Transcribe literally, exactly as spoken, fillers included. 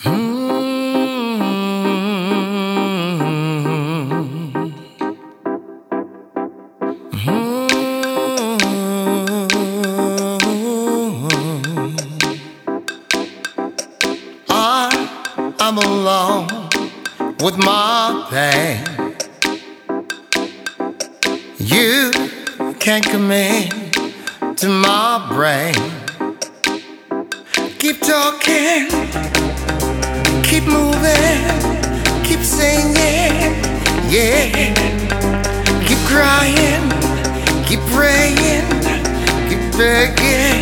I'm alone with my pain. You can't come in to my brain. Keep talking, keep moving, keep singing, yeah. Keep crying, keep praying, keep begging.